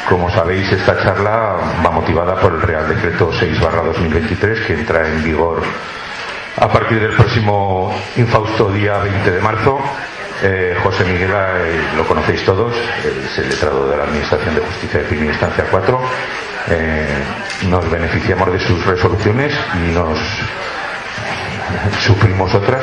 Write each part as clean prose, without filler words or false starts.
Como sabéis, esta charla va motivada por el Real Decreto 6/2023, que entra en vigor a partir del próximo infausto día 20 de marzo. José Miguel, lo conocéis todos, es el letrado de la Administración de Justicia de Primera Instancia 4. Nos beneficiamos de sus resoluciones y nos sufrimos otras.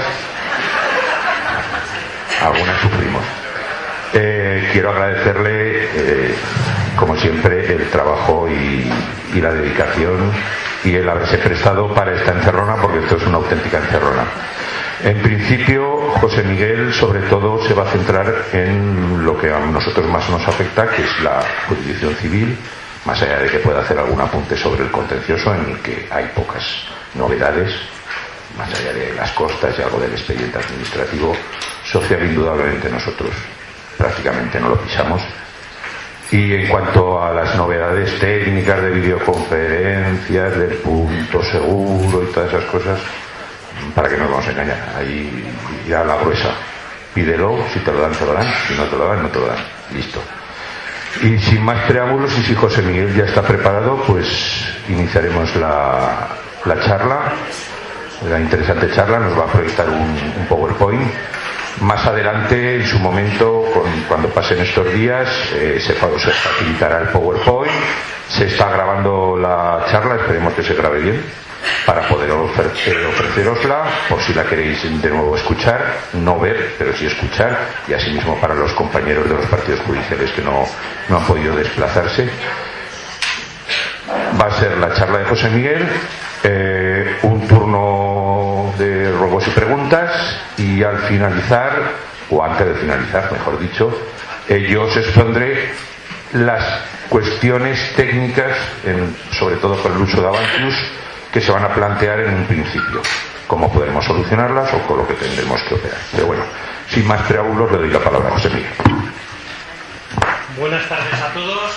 Algunas sufrimos. Quiero agradecerle, como siempre, el trabajo y la dedicación y el haberse prestado para esta encerrona, porque esto es una auténtica encerrona. En principio, José Miguel, sobre todo, se va a centrar en lo que a nosotros más nos afecta, que es la jurisdicción civil, más allá de que pueda hacer algún apunte sobre el contencioso, en el que hay pocas novedades, más allá de las costas y algo del expediente administrativo. Social, indudablemente, nosotros prácticamente no lo pisamos. Y en cuanto a las novedades técnicas de videoconferencias, del punto seguro y todas esas cosas, para que no nos vamos a engañar, ahí irá la gruesa. Pídelo, si te lo dan, te lo dan, si no te lo dan, no te lo dan. Listo. Y sin más preámbulos, y si José Miguel ya está preparado, pues iniciaremos la charla, la interesante charla. Nos va a proyectar un PowerPoint. Más adelante, en su momento, cuando pasen estos días, se facilitará el PowerPoint. Se está grabando la charla, esperemos que se grabe bien, para poder ofrecerosla, por si la queréis de nuevo escuchar, no ver, pero sí escuchar, y asimismo para los compañeros de los partidos judiciales que no han podido desplazarse. Va a ser la charla de José Miguel, un turno de ruegos y preguntas, y al finalizar, o antes de finalizar, mejor dicho, yo os expondré las cuestiones técnicas, sobre todo con el uso de Avantius, que se van a plantear en un principio, cómo podremos solucionarlas o con lo que tendremos que operar. Pero bueno, sin más preámbulos, le doy la palabra a José Miguel. Buenas tardes a todos.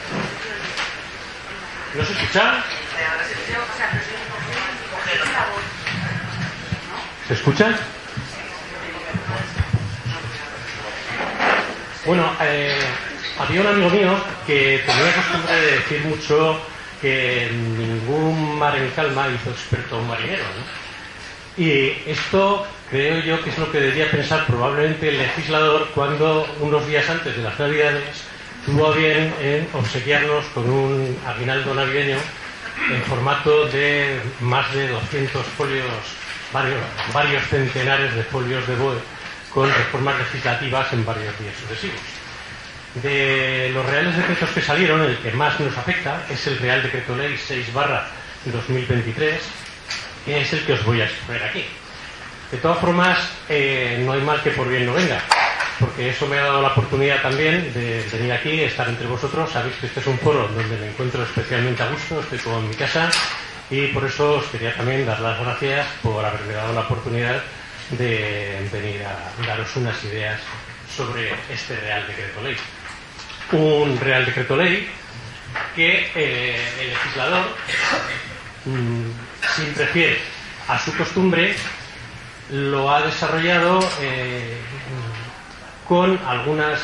¿No se escucha? ¿Se escucha? Bueno, había un amigo mío que tenía la costumbre de decir mucho que ningún mar en calma hizo experto a un marinero, ¿no? Y esto creo yo que es lo que debería pensar probablemente el legislador cuando, unos días antes de las Navidades, tuvo a bien en obsequiarnos con un aguinaldo navideño en formato de más de 200 folios, varios centenares de folios de BOE, con reformas legislativas en varios días sucesivos. De los reales decretos que salieron, el que más nos afecta es el Real Decreto Ley 6/2023, que es el que os voy a exponer aquí. De todas formas, no hay mal que por bien no venga, porque eso me ha dado la oportunidad también de venir aquí, estar entre vosotros. Sabéis que este es un foro donde me encuentro especialmente a gusto, estoy como en mi casa, y por eso os quería también dar las gracias por haberme dado la oportunidad de venir a daros unas ideas sobre este Real Decreto Ley. Un Real Decreto Ley que el legislador, siempre fiel a su costumbre, lo ha desarrollado con algunas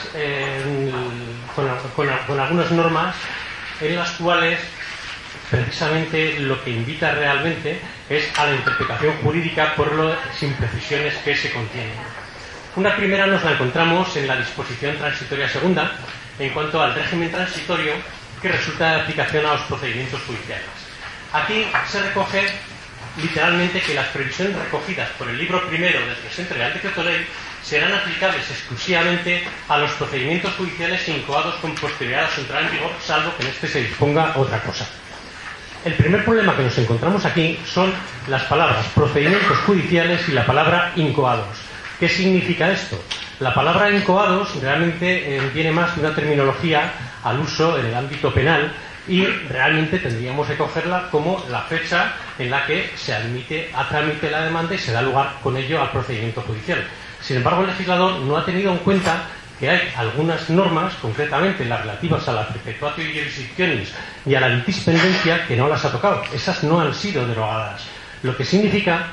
normas en las cuales precisamente lo que invita realmente es a la interpretación jurídica por las imprecisiones que se contienen. Una primera nos la encontramos en la disposición transitoria segunda, en cuanto al régimen transitorio que resulta de aplicación a los procedimientos judiciales. Aquí se recoge literalmente que las previsiones recogidas por el libro primero del presente Real Decreto Ley serán aplicables exclusivamente a los procedimientos judiciales incoados con posterioridad a su entrada en vigor, salvo que en este se disponga otra cosa. El primer problema que nos encontramos aquí son las palabras procedimientos judiciales y la palabra incoados. ¿Qué significa esto? La palabra incoados realmente viene más de una terminología al uso en el ámbito penal, y realmente tendríamos que cogerla como la fecha en la que se admite a trámite la demanda y se da lugar con ello al procedimiento judicial. Sin embargo, el legislador no ha tenido en cuenta que hay algunas normas, concretamente las relativas a la perpetuatio jurisdictionis y a la litispendencia, que no las ha tocado. Esas no han sido derogadas, lo que significa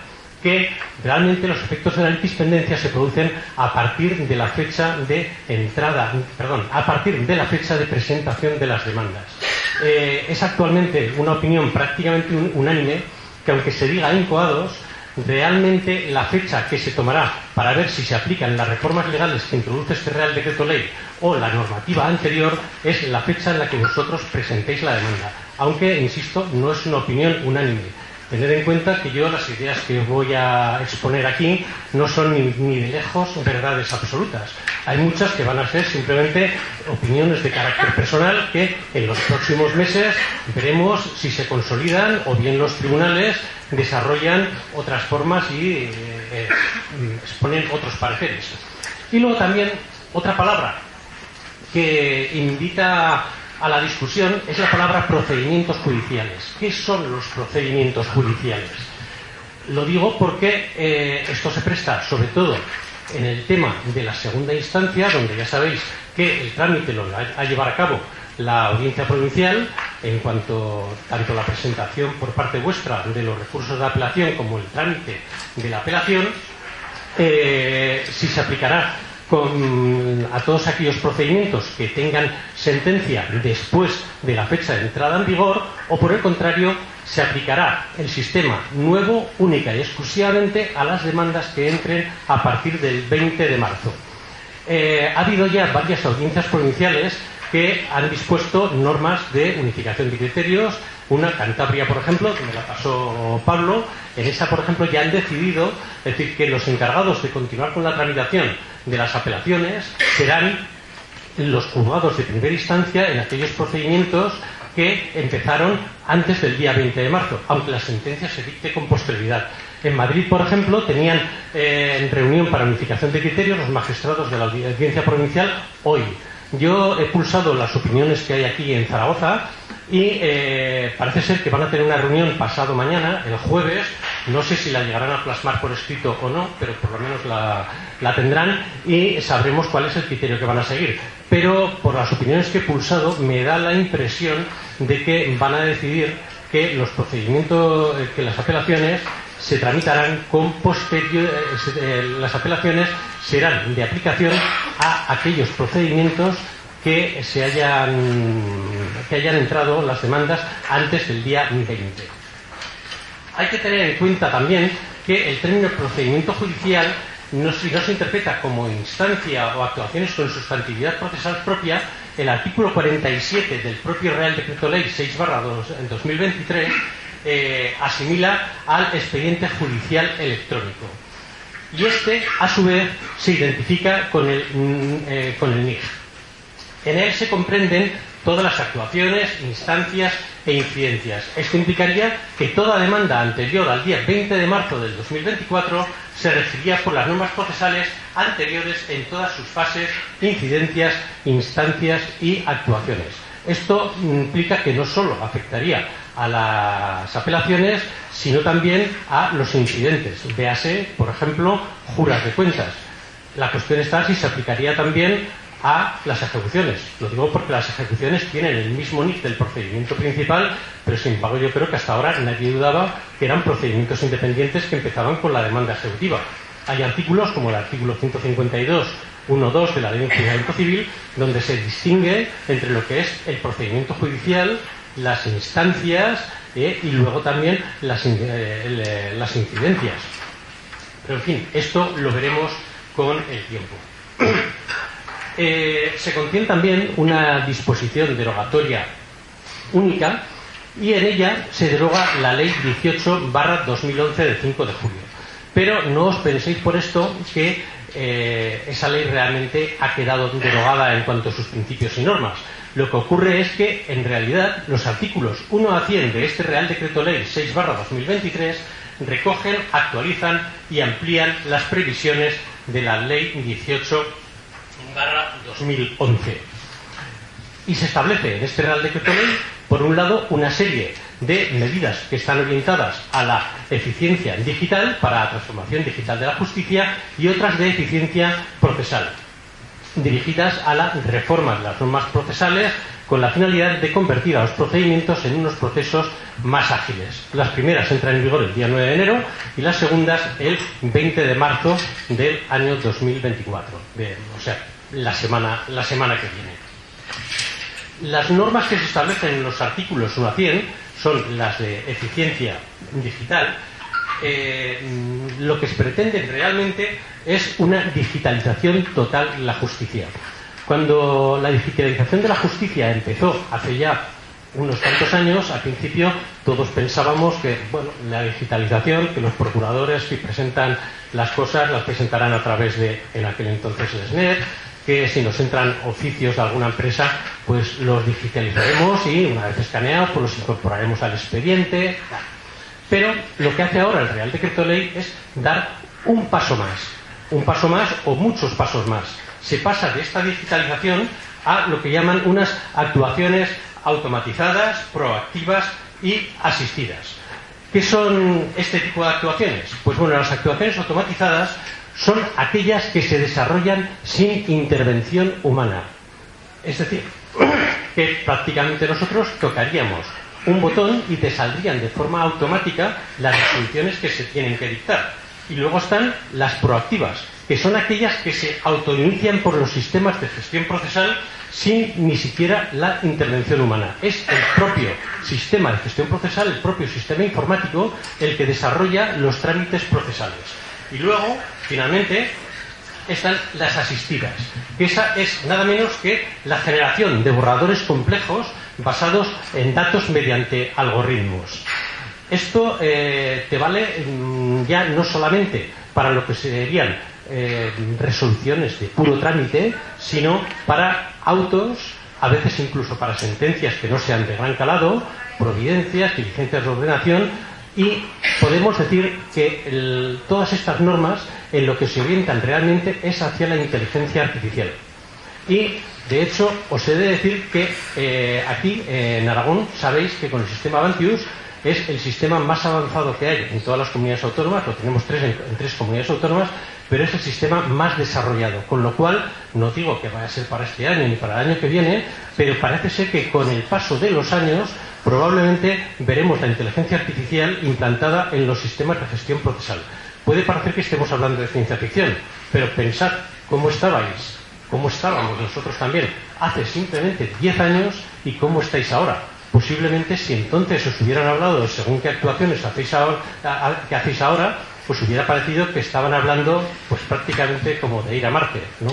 que realmente los efectos de la litispendencia se producen a partir de la fecha de a partir de la fecha de presentación de las demandas. Es actualmente una opinión prácticamente unánime que, aunque se diga incoados, realmente la fecha que se tomará para ver si se aplican las reformas legales que introduce este Real Decreto Ley o la normativa anterior es la fecha en la que vosotros presentéis la demanda. Aunque, insisto, no es una opinión unánime. Tened en cuenta que yo las ideas que voy a exponer aquí no son ni de lejos verdades absolutas. Hay muchas que van a ser simplemente opiniones de carácter personal que en los próximos meses veremos si se consolidan o bien los tribunales desarrollan otras formas y exponen otros pareceres. Y luego también otra palabra que invita a la discusión es la palabra procedimientos judiciales. ¿Qué son los procedimientos judiciales? Lo digo porque esto se presta sobre todo en el tema de la segunda instancia, donde ya sabéis que el trámite lo va a llevar a cabo la audiencia provincial en cuanto tanto la presentación por parte vuestra de los recursos de apelación como el trámite de la apelación, si se aplicará a todos aquellos procedimientos que tengan sentencia después de la fecha de entrada en vigor, o por el contrario se aplicará el sistema nuevo única y exclusivamente a las demandas que entren a partir del 20 de marzo. Ha habido ya varias audiencias provinciales que han dispuesto normas de unificación de criterios. Una, Cantabria, por ejemplo, que me la pasó Pablo, en esa, por ejemplo, ya han decidido, es decir, que los encargados de continuar con la tramitación de las apelaciones serán los juzgados de primera instancia en aquellos procedimientos que empezaron antes del día 20 de marzo, aunque la sentencia se dicte con posterioridad. En Madrid, por ejemplo, tenían reunión para unificación de criterios los magistrados de la audiencia provincial hoy. Yo he pulsado las opiniones que hay aquí en Zaragoza y parece ser que van a tener una reunión pasado mañana, el jueves. No sé si la llegarán a plasmar por escrito o no, pero por lo menos la tendrán y sabremos cuál es el criterio que van a seguir. Pero por las opiniones que he pulsado me da la impresión de que van a decidir que los procedimientos, que las apelaciones se tramitarán con las apelaciones serán de aplicación a aquellos procedimientos que hayan entrado las demandas antes del día 20. Hay que tener en cuenta también que el término procedimiento judicial no se interpreta como instancia o actuaciones con sustantividad procesal propia. El artículo 47 del propio Real Decreto Ley 6/2023 asimila al expediente judicial electrónico. Y este, a su vez, se identifica con el NIJ. En él se comprenden todas las actuaciones, instancias e incidencias. Esto implicaría que toda demanda anterior al día 20 de marzo del 2024 se regiría por las normas procesales anteriores en todas sus fases, incidencias, instancias y actuaciones. Esto implica que no solo afectaría a las apelaciones, sino también a los incidentes. Véase, por ejemplo, juras de cuentas. La cuestión está si se aplicaría también a las ejecuciones. Lo digo porque las ejecuciones tienen el mismo NIF del procedimiento principal, pero sin embargo yo creo que hasta ahora nadie dudaba que eran procedimientos independientes que empezaban con la demanda ejecutiva. Hay artículos como el artículo 152.1.2 de la Ley de Enjuiciamiento Civil, donde se distingue entre lo que es el procedimiento judicial, las instancias y luego también las incidencias. Pero en fin, esto lo veremos con el tiempo. Se contiene también una disposición derogatoria única y en ella se deroga la Ley 18/2011 del 5 de julio. Pero no os penséis por esto que esa ley realmente ha quedado derogada en cuanto a sus principios y normas. Lo que ocurre es que, en realidad, los artículos 1 a 100 de este Real Decreto Ley 6/2023 recogen, actualizan y amplían las previsiones de la Ley 18/2011. Y se establece en este Real Decreto Ley, por un lado, una serie de medidas que están orientadas a la eficiencia digital, para la transformación digital de la justicia, y otras de eficiencia procesal. dirigidas a la reforma de las normas procesales con la finalidad de convertir a los procedimientos en unos procesos más ágiles. Las primeras entran en vigor el día 9 de enero y las segundas el 20 de marzo del año 2024, o sea, la semana que viene. Las normas que se establecen en los artículos 1 a 100 son las de eficiencia digital. Lo que se pretende realmente es una digitalización total de la justicia. Cuando la digitalización de la justicia empezó hace ya unos cuantos años, al principio todos pensábamos que, bueno, la digitalización, que los procuradores que presentan las cosas las presentarán a través de, en aquel entonces, el SNET, que si nos entran oficios de alguna empresa, pues los digitalizaremos y una vez escaneados, pues los incorporaremos al expediente. Pero lo que hace ahora el Real Decreto Ley es dar un paso más o muchos pasos más. Se pasa de esta digitalización a lo que llaman unas actuaciones automatizadas, proactivas y asistidas. ¿Qué son este tipo de actuaciones? Pues bueno, las actuaciones automatizadas son aquellas que se desarrollan sin intervención humana. Es decir, que prácticamente nosotros tocaríamos un botón y te saldrían de forma automática las resoluciones que se tienen que dictar. Y luego están las proactivas, que son aquellas que se autoinician por los sistemas de gestión procesal sin ni siquiera la intervención humana. Es el propio sistema de gestión procesal, el propio sistema informático, el que desarrolla los trámites procesales. Y luego, finalmente, están las asistidas, que esa es nada menos que la generación de borradores complejos basados en datos mediante algoritmos. Esto te vale ya no solamente para lo que serían resoluciones de puro trámite, sino para autos, a veces incluso para sentencias que no sean de gran calado, providencias, diligencias de ordenación, y podemos decir que todas estas normas en lo que se orientan realmente es hacia la inteligencia artificial. Y de hecho os he de decir que aquí en Aragón sabéis que con el sistema Avantius es el sistema más avanzado que hay en todas las comunidades autónomas, lo tenemos en tres comunidades autónomas, pero es el sistema más desarrollado, con lo cual no digo que vaya a ser para este año ni para el año que viene, pero parece ser que con el paso de los años probablemente veremos la inteligencia artificial implantada en los sistemas de gestión procesal. Puede parecer que estemos hablando de ciencia ficción, pero pensad cómo estábamos nosotros también hace simplemente 10 años y cómo estáis ahora. Posiblemente si entonces os hubieran hablado de según qué actuaciones que hacéis ahora, pues hubiera parecido que estaban hablando pues prácticamente como de ir a Marte, ¿no?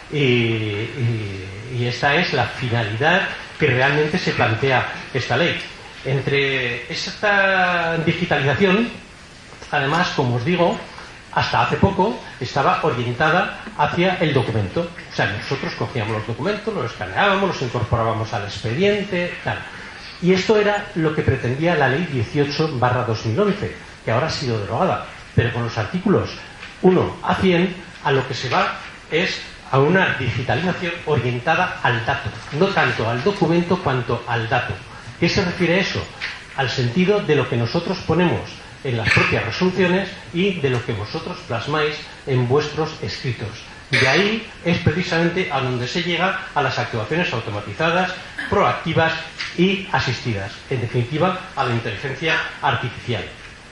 Y esta es la finalidad que realmente se plantea esta ley. Entre esta digitalización, además, como os digo, hasta hace poco estaba orientada hacia el documento. O sea, nosotros cogíamos los documentos, los escaneábamos, los incorporábamos al expediente, tal. Y esto era lo que pretendía la ley 18/2011, que ahora ha sido derogada. Pero con los artículos 1 a 100, a lo que se va es a una digitalización orientada al dato, no tanto al documento cuanto al dato. ¿Qué se refiere a eso? Al sentido de lo que nosotros ponemos en las propias resoluciones y de lo que vosotros plasmáis en vuestros escritos. De ahí es precisamente a donde se llega a las actuaciones automatizadas, proactivas y asistidas. En definitiva, a la inteligencia artificial.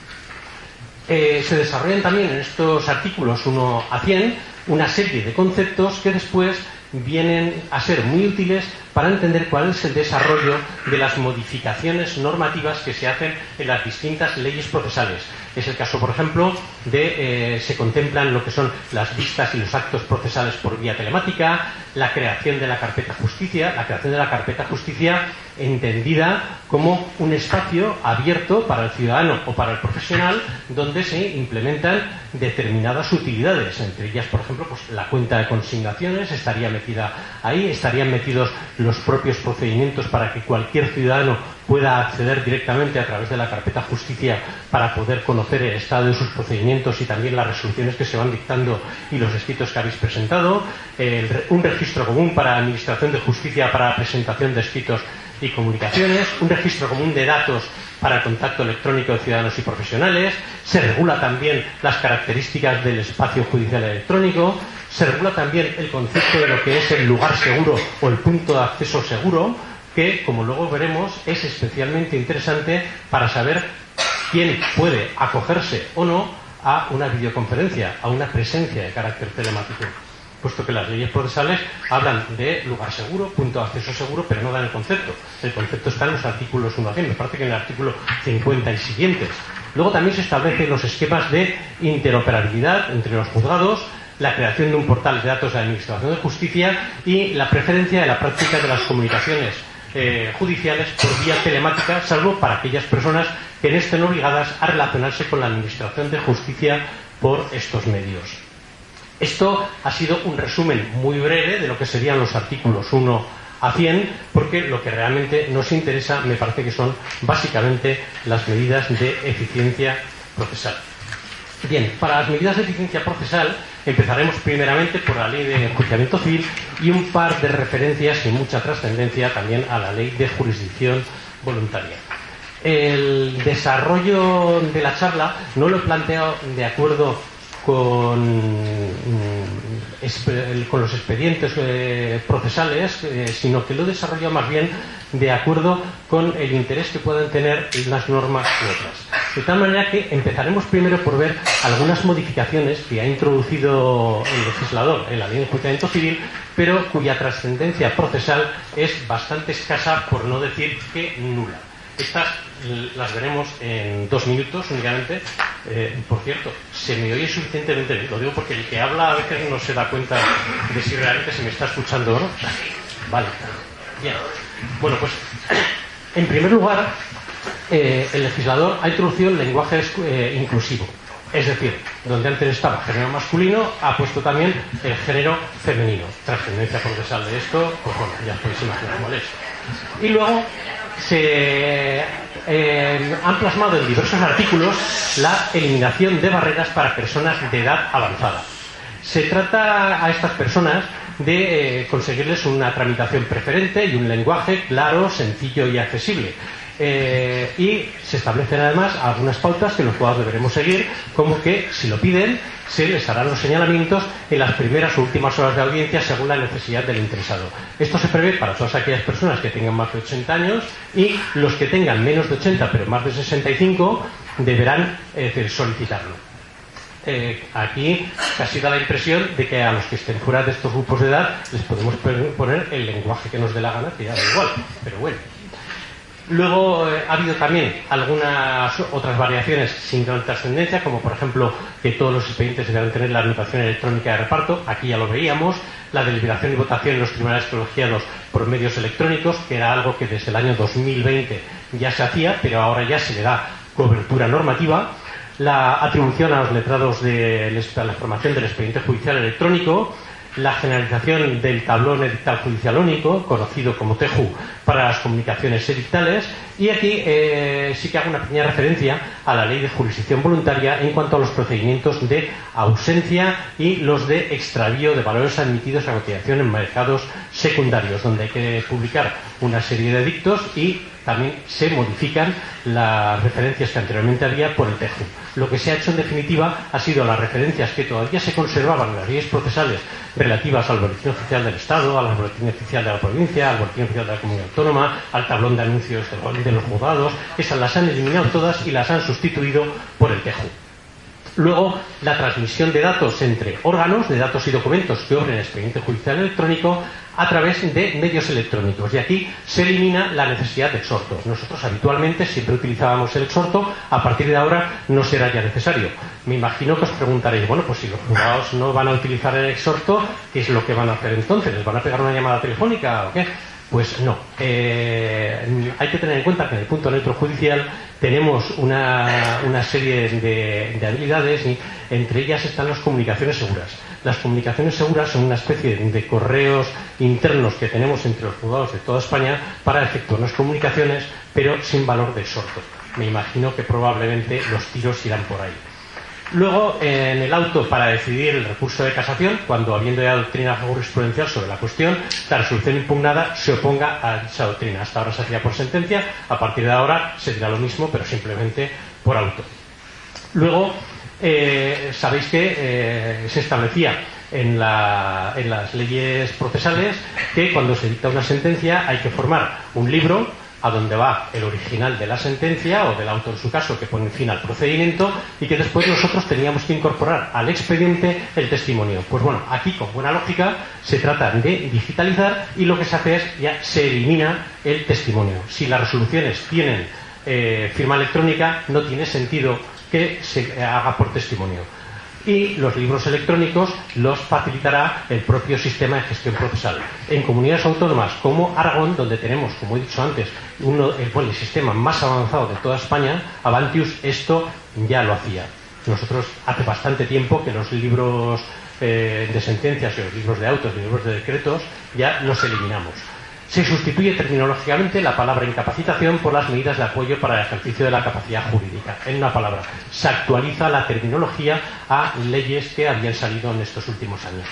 Se desarrollan también en estos artículos 1 a 100 una serie de conceptos que después vienen a ser muy útiles para entender cuál es el desarrollo de las modificaciones normativas que se hacen en las distintas leyes procesales. Es el caso, por ejemplo, de se contemplan lo que son las vistas y los actos procesales por vía telemática, la creación de la carpeta justicia, entendida como un espacio abierto para el ciudadano o para el profesional donde se implementan determinadas utilidades, entre ellas, por ejemplo, pues la cuenta de consignaciones estaría metida ahí, estarían metidos los propios procedimientos para que cualquier ciudadano pueda acceder directamente a través de la carpeta justicia para poder conocer el estado de sus procedimientos y también las resoluciones que se van dictando y los escritos que habéis presentado, un registro común para la administración de justicia para la presentación de escritos y comunicaciones, un registro común de datos para el contacto electrónico de ciudadanos y profesionales, se regula también las características del espacio judicial electrónico, se regula también el concepto de lo que es el lugar seguro o el punto de acceso seguro, que, como luego veremos, es especialmente interesante para saber quién puede acogerse o no a una videoconferencia, a una presencia de carácter telemático, puesto que las leyes procesales hablan de lugar seguro, punto de acceso seguro, pero no dan el concepto. El concepto está en los artículos 1 a 100, me parece que en el artículo 50 y siguientes. Luego también se establecen los esquemas de interoperabilidad entre los juzgados, la creación de un portal de datos de administración de justicia y la preferencia de la práctica de las comunicaciones judiciales por vía telemática, salvo para aquellas personas que no estén obligadas a relacionarse con la administración de justicia por estos medios. Esto ha sido un resumen muy breve de lo que serían los artículos 1 a 100, porque lo que realmente nos interesa me parece que son básicamente las medidas de eficiencia procesal. Bien, para las medidas de eficiencia procesal empezaremos primeramente por la Ley de Enjuiciamiento Civil y un par de referencias y mucha trascendencia también a la Ley de Jurisdicción Voluntaria. El desarrollo de la charla no lo he planteado de acuerdo con los expedientes procesales, sino que lo he desarrollado más bien de acuerdo con el interés que puedan tener unas normas u otras. De tal manera que empezaremos primero por ver algunas modificaciones que ha introducido el legislador en la Ley de Enjuiciamiento Civil, pero cuya trascendencia procesal es bastante escasa, por no decir que nula. Estas las veremos en 2 minutos únicamente. Por cierto, se me oye suficientemente bien. Lo digo porque el que habla a veces no se da cuenta de si realmente se me está escuchando o no. Vale. Bien. Bueno, pues en primer lugar, el legislador ha introducido el lenguaje inclusivo. Es decir, donde antes estaba género masculino, ha puesto también el género femenino. Trascendencia procesal de esto, pues bueno, ya podéis imaginar cuál es. Y luego se han plasmado en diversos artículos la eliminación de barreras para personas de edad avanzada. Se trata a estas personas de conseguirles una tramitación preferente y un lenguaje claro, sencillo y accesible. Y se establecen además algunas pautas que los juzgados deberemos seguir, como que si lo piden se les harán los señalamientos en las primeras o últimas horas de audiencia según la necesidad del interesado. Esto se prevé para todas aquellas personas que tengan más de 80 años, y los que tengan menos de 80 pero más de 65 deberán solicitarlo. Aquí casi da la impresión de que a los que estén fuera de estos grupos de edad les podemos poner el lenguaje que nos dé la gana, que ya da igual, pero bueno. Luego ha habido también algunas otras variaciones sin gran trascendencia, como por ejemplo que todos los expedientes deberán tener la anotación electrónica de reparto. Aquí ya lo veíamos. La deliberación y votación en los tribunales colegiados por medios electrónicos, que era algo que desde el año 2020 ya se hacía, pero ahora ya se le da cobertura normativa. La atribución a los letrados de la formación del expediente judicial electrónico, la generalización del tablón edictal judicial único, conocido como TEJU, para las comunicaciones edictales, y aquí sí que hago una pequeña referencia a la Ley de Jurisdicción Voluntaria en cuanto a los procedimientos de ausencia y los de extravío de valores admitidos a cotización en mercados secundarios, donde hay que publicar una serie de edictos y también se modifican las referencias que anteriormente había por el TEJU. Lo que se ha hecho en definitiva ha sido las referencias que todavía se conservaban en las leyes procesales relativas al boletín oficial del Estado, al boletín oficial de la provincia, al boletín oficial de la comunidad autónoma, al tablón de anuncios de los juzgados. Esas las han eliminado todas y las han sustituido por el TEJU. Luego, la transmisión de datos entre órganos, de datos y documentos que obren el expediente judicial electrónico a través de medios electrónicos. Y aquí se elimina la necesidad de exhorto. Nosotros habitualmente siempre utilizábamos el exhorto, a partir de ahora no será ya necesario. Me imagino que os preguntaréis, bueno, pues si los juzgados no van a utilizar el exhorto, ¿qué es lo que van a hacer entonces? ¿Les van a pegar una llamada telefónica o qué? Pues no. Hay que tener en cuenta que en el punto neutro judicial tenemos una serie de habilidades, y entre ellas están las comunicaciones seguras. Las comunicaciones seguras son una especie de correos internos que tenemos entre los juzgados de toda España para efectuar las comunicaciones, pero sin valor de exhorto. Me imagino que probablemente los tiros irán por ahí. Luego, en el auto para decidir el recurso de casación, cuando habiendo ya doctrina jurisprudencial sobre la cuestión, la resolución impugnada se oponga a dicha doctrina. Hasta ahora se hacía por sentencia, a partir de ahora se dirá lo mismo, pero simplemente por auto. Luego, sabéis que se establecía en las leyes procesales que cuando se dicta una sentencia hay que formar un libro a donde va el original de la sentencia o del auto en su caso que pone fin al procedimiento y que después nosotros teníamos que incorporar al expediente el testimonio. Pues bueno, aquí con buena lógica se trata de digitalizar y lo que se hace es ya se elimina el testimonio. Si las resoluciones tienen firma electrónica no tiene sentido que se haga por testimonio. Y los libros electrónicos los facilitará el propio sistema de gestión procesal. En comunidades autónomas como Aragón, donde tenemos, como he dicho antes, el sistema más avanzado de toda España, Avantius, esto ya lo hacía. Nosotros hace bastante tiempo que los libros de sentencias y los libros de autos y los libros de decretos ya los eliminamos. Se sustituye terminológicamente la palabra incapacitación por las medidas de apoyo para el ejercicio de la capacidad jurídica. En una palabra, se actualiza la terminología a leyes que habían salido en estos últimos años.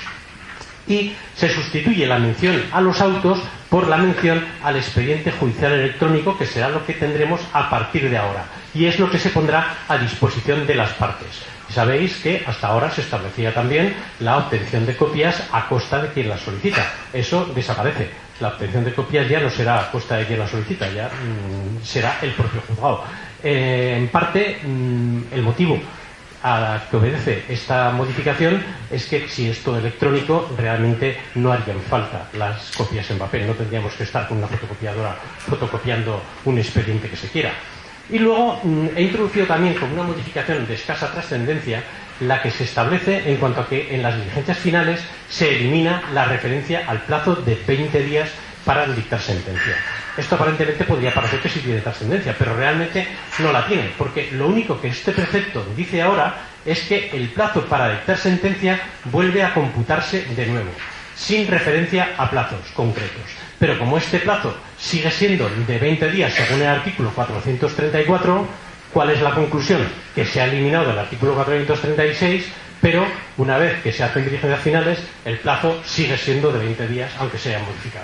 Y se sustituye la mención a los autos por la mención al expediente judicial electrónico, que será lo que tendremos a partir de ahora. Y es lo que se pondrá a disposición de las partes. Sabéis que hasta ahora se establecía también la obtención de copias a costa de quien las solicita. Eso desaparece. La obtención de copias ya no será a costa de quien las solicita, ya será el propio juzgado. En parte, el motivo a que obedece esta modificación es que si es todo electrónico realmente no harían falta las copias en papel, no tendríamos que estar con una fotocopiadora fotocopiando un expediente que se quiera. Y luego he introducido también como una modificación de escasa trascendencia la que se establece en cuanto a que en las diligencias finales se elimina la referencia al plazo de 20 días para dictar sentencia. Esto aparentemente podría parecer que sí tiene trascendencia, pero realmente no la tiene, porque lo único que este precepto dice ahora es que el plazo para dictar sentencia vuelve a computarse de nuevo, sin referencia a plazos concretos. Pero como este plazo sigue siendo de 20 días según el artículo 434, ¿cuál es la conclusión? Que se ha eliminado el artículo 436, pero una vez que se hacen diligencias finales, el plazo sigue siendo de 20 días, aunque se haya modificado.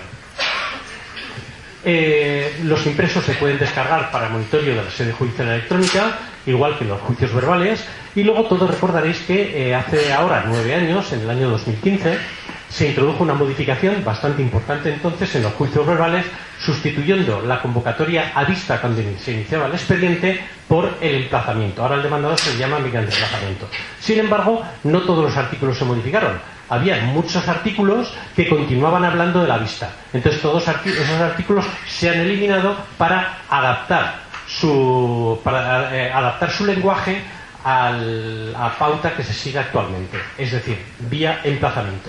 Los impresos se pueden descargar para monitoreo de la sede judicial electrónica, igual que los juicios verbales, y luego todos recordaréis que hace ahora 9 años, en el año 2015, se introdujo una modificación bastante importante entonces en los juicios verbales, sustituyendo la convocatoria a vista cuando se iniciaba el expediente por el emplazamiento. Ahora el demandado se llama mediante emplazamiento. Sin embargo, no todos los artículos se modificaron. Había muchos artículos que continuaban hablando de la vista. Entonces todos esos artículos se han eliminado para adaptar su lenguaje a la pauta que se sigue actualmente, es decir, vía emplazamiento.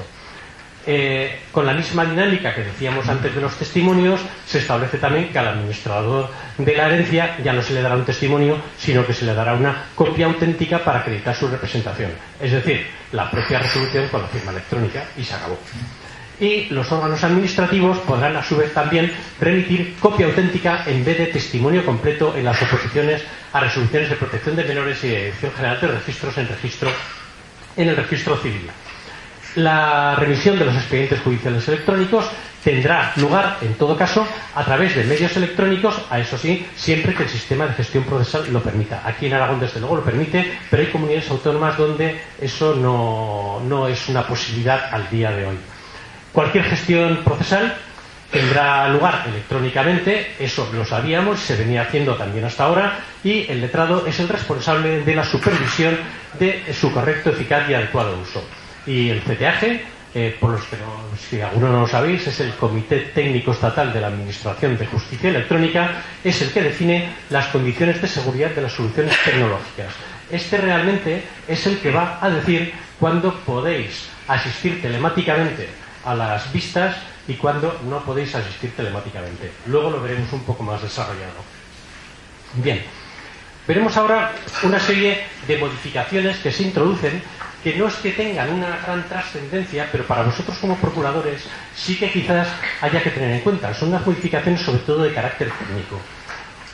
Con la misma dinámica que decíamos antes de los testimonios, se establece también que al administrador de la herencia ya no se le dará un testimonio, sino que se le dará una copia auténtica para acreditar su representación, es decir, la propia resolución con la firma electrónica, y se acabó. Y los órganos administrativos podrán a su vez también remitir copia auténtica en vez de testimonio completo en las oposiciones a resoluciones de protección de menores y de Dirección General de Registros en el registro civil. La revisión de los expedientes judiciales electrónicos tendrá lugar, en todo caso, a través de medios electrónicos, a eso sí, siempre que el sistema de gestión procesal lo permita. Aquí en Aragón, desde luego, lo permite, pero hay comunidades autónomas donde eso no es una posibilidad al día de hoy. Cualquier gestión procesal tendrá lugar electrónicamente, eso lo sabíamos, se venía haciendo también hasta ahora, y el letrado es el responsable de la supervisión de su correcto, eficaz y adecuado uso. Y el CTAG, por los que si alguno no lo sabéis, es el Comité Técnico Estatal de la Administración de Justicia Electrónica, es el que define las condiciones de seguridad de las soluciones tecnológicas. Este realmente es el que va a decir cuándo podéis asistir telemáticamente a las vistas y cuándo no podéis asistir telemáticamente. Luego lo veremos un poco más desarrollado. Bien, veremos ahora una serie de modificaciones que se introducen, que no es que tengan una gran trascendencia, pero para vosotros como procuradores sí que quizás haya que tener en cuenta. Son unas modificaciones sobre todo de carácter técnico.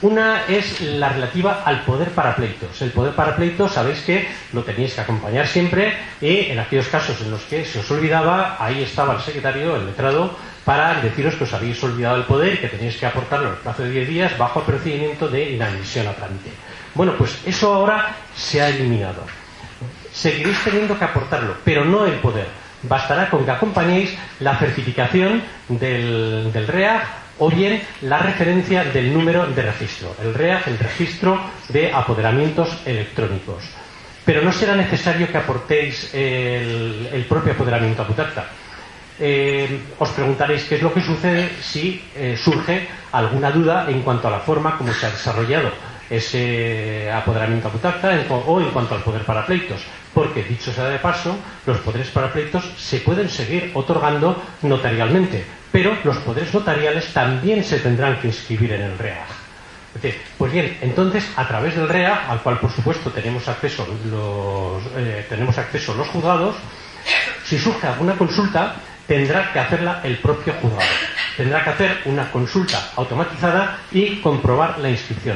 Una es la relativa al poder para pleitos. El poder para pleitos, sabéis que lo teníais que acompañar siempre, y en aquellos casos en los que se os olvidaba, ahí estaba el secretario, el letrado, para deciros que os habéis olvidado el poder y que teníais que aportarlo en el plazo de 10 días bajo el procedimiento de inadmisión a trámite. Bueno, pues eso ahora se ha eliminado. Seguiréis teniendo que aportarlo, pero no el poder. Bastará con que acompañéis la certificación del REAG o bien la referencia del número de registro. El REAG, el registro de apoderamientos electrónicos. Pero no será necesario que aportéis el propio apoderamiento a Putacta. Os preguntaréis qué es lo que sucede si surge alguna duda en cuanto a la forma como se ha desarrollado ese apoderamiento a Putacta o en cuanto al poder para pleitos, porque dicho sea de paso, los poderes para pleitos se pueden seguir otorgando notarialmente, pero los poderes notariales también se tendrán que inscribir en el REAG. Pues bien, entonces a través del REAG, al cual por supuesto tenemos acceso los juzgados, si surge alguna consulta tendrá que hacerla el propio juzgado. Tendrá que hacer una consulta automatizada y comprobar la inscripción.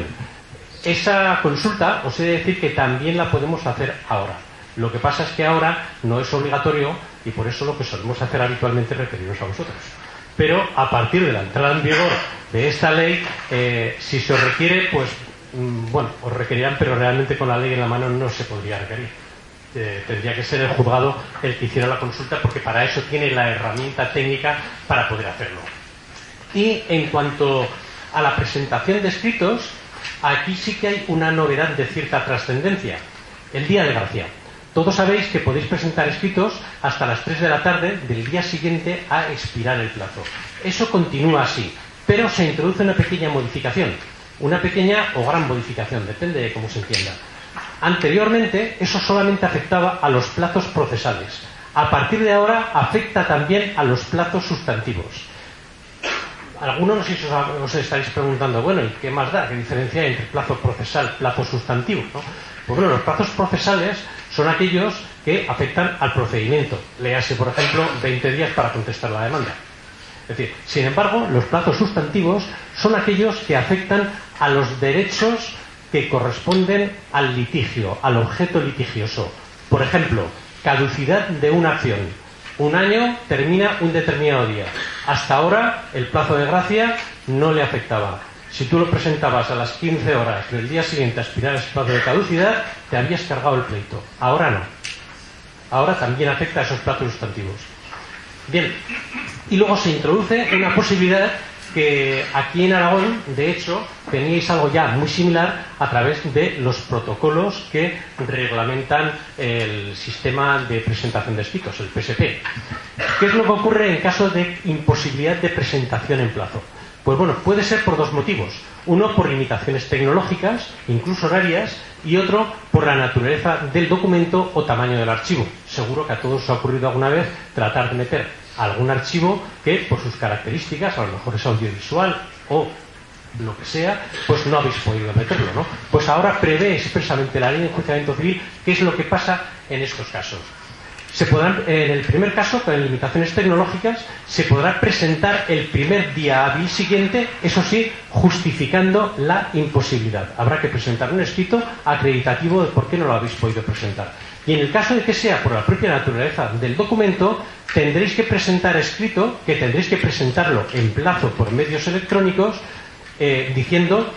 Esa consulta os he de decir que también la podemos hacer ahora. Lo que pasa es que ahora no es obligatorio y por eso lo que solemos hacer habitualmente es referiros a vosotros. Pero a partir de la entrada en vigor de esta ley, si se os requiere, pues bueno, os requerirán, pero realmente con la ley en la mano no se podría requerir. Tendría que ser el juzgado el que hiciera la consulta, porque para eso tiene la herramienta técnica para poder hacerlo. Y en cuanto a la presentación de escritos, aquí sí que hay una novedad de cierta trascendencia. El día de gracia. Todos sabéis que podéis presentar escritos hasta las 3 de la tarde del día siguiente a expirar el plazo. Eso continúa así, pero se introduce una pequeña modificación. Una pequeña o gran modificación, depende de cómo se entienda. Anteriormente, eso solamente afectaba a los plazos procesales. A partir de ahora, afecta también a los plazos sustantivos. Algunos os estaréis preguntando, bueno, ¿y qué más da? ¿Qué diferencia hay entre plazo procesal y plazo sustantivo, ¿no? Pues bueno, los plazos procesales son aquellos que afectan al procedimiento. Léase, por ejemplo, 20 días para contestar la demanda. Es decir, sin embargo, los plazos sustantivos son aquellos que afectan a los derechos que corresponden al litigio, al objeto litigioso. Por ejemplo, caducidad de una acción. Un año termina un determinado día. Hasta ahora el plazo de gracia no le afectaba. Si tú lo presentabas a las 15 horas del día siguiente a expirar ese plazo de caducidad, te habías cargado el pleito. Ahora no. Ahora también afecta a esos plazos sustantivos. Bien, y luego se introduce una posibilidad que aquí en Aragón, de hecho, teníais algo ya muy similar a través de los protocolos que reglamentan el sistema de presentación de escritos, el PSP. ¿Qué es lo que ocurre en caso de imposibilidad de presentación en plazo? Pues bueno, puede ser por dos motivos. Uno por limitaciones tecnológicas, incluso horarias, y otro por la naturaleza del documento o tamaño del archivo. Seguro que a todos os ha ocurrido alguna vez tratar de meter algún archivo que por sus características, a lo mejor es audiovisual o lo que sea, pues no habéis podido meterlo, ¿no? Pues ahora prevé expresamente la ley de enjuiciamiento civil qué es lo que pasa en estos casos. Se podrán, en el primer caso, con limitaciones tecnológicas, se podrá presentar el primer día hábil siguiente, eso sí, justificando la imposibilidad. Habrá que presentar un escrito acreditativo de por qué no lo habéis podido presentar. Y en el caso de que sea por la propia naturaleza del documento, tendréis que presentar escrito, que tendréis que presentarlo en plazo por medios electrónicos, diciendo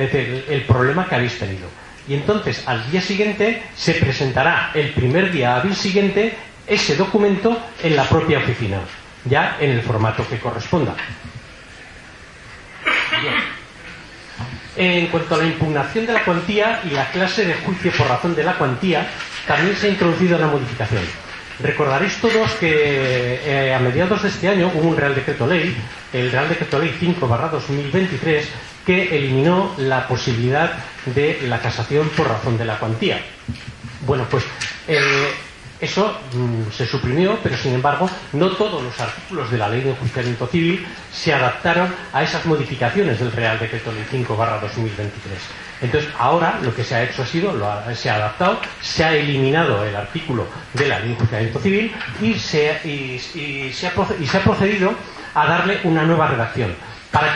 el problema que habéis tenido. Y entonces, al día siguiente, se presentará el primer día hábil siguiente ese documento en la propia oficina, ya en el formato que corresponda. Bien. En cuanto a la impugnación de la cuantía y la clase de juicio por razón de la cuantía, también se ha introducido una modificación. Recordaréis todos que a mediados de este año hubo un Real Decreto Ley, el Real Decreto Ley 5/2023, que eliminó la posibilidad de la casación por razón de la cuantía. Bueno, pues eso se suprimió, pero sin embargo no todos los artículos de la Ley de Enjuiciamiento Civil se adaptaron a esas modificaciones del Real Decreto Ley 5/2023. Entonces ahora lo que se ha hecho ha sido, se ha adaptado, se ha eliminado el artículo de la Ley de Enjuiciamiento Civil y se ha procedido a darle una nueva redacción. ¿Para qué?